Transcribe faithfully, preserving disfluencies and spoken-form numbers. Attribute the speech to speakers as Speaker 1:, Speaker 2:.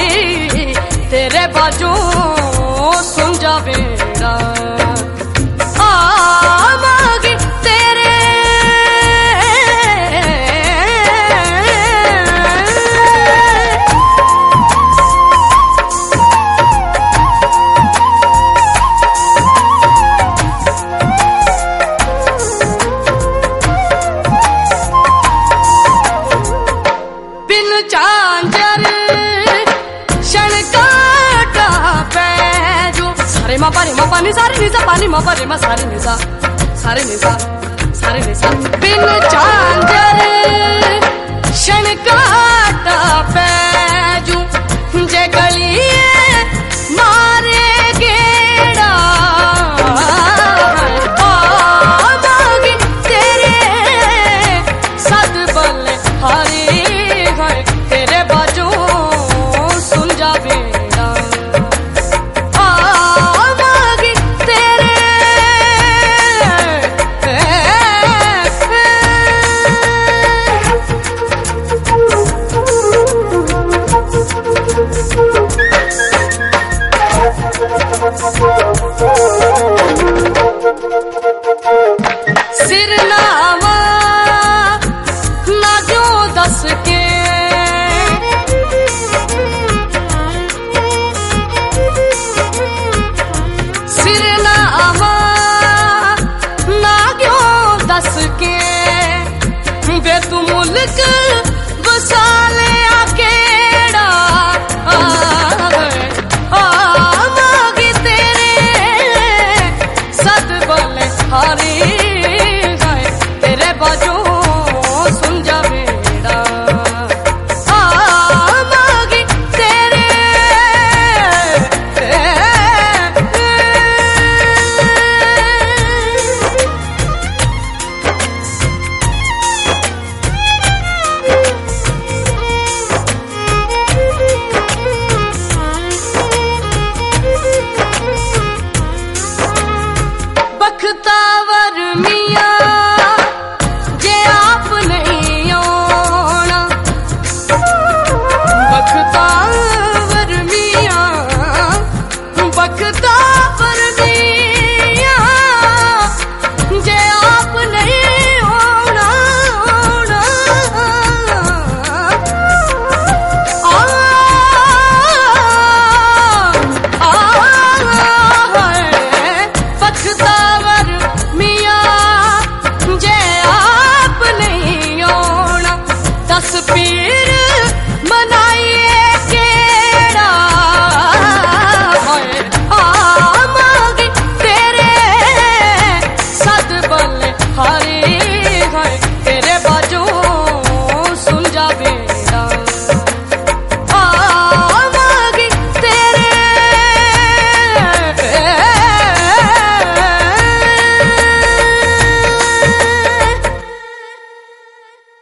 Speaker 1: तेरे बाजू सुन जा बेड़ा आवागी तेरे बिन चांजर क्षण काटा पैजो सारे मा पारे मा पानी सारे निसा पानी मा पारे मा सारे निसा सारे निसा सारे निसा बिन चांजर क्षण काटा पैजो जे गलिए मारे गेड़ा आवागी तेरे सद बल हरी तेरे बाजू सुन जा बेड़ा आवागी तेरे सिर नावा ना क्यों दस के सिर नावा ना क्यों दस के वे तू मुल्क वसाले आकेड़ा आवागी तेरे सद बल हारी गए तेरे बाजू सुन जा बेड़ा आवागी तेरे बख्तावर मियाँ जे आप नहीं आना बख्तावर मियाँ बख्तावर मियाँ जे आप नहीं आना बख्तावर जे आप नहीं आना दस पीर मना